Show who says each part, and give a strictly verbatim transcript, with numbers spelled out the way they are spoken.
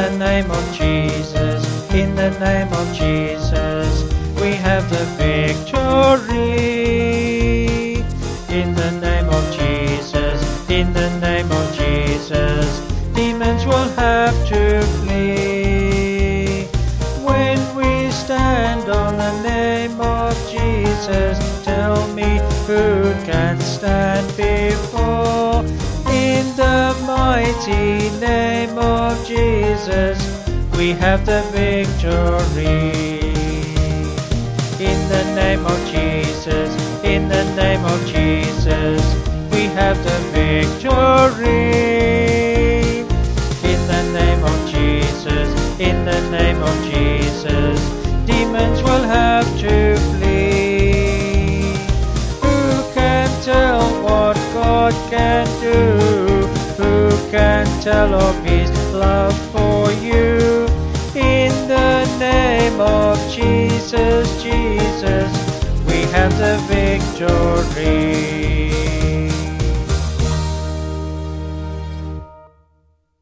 Speaker 1: the name of Jesus, in the name of Jesus, we have the victory. In the name of Jesus, in the name of Jesus, demons will have to flee. When we stand on the name of Jesus, tell me who can stand before. In the mighty name of Jesus, we have the victory. In the name of Jesus, in the name of Jesus, we have the victory. In the name of Jesus, in the name of Jesus, demons will have to flee. Who can tell what God can do? Who can tell of His love for you? In the name of Jesus, Jesus, we have the victory.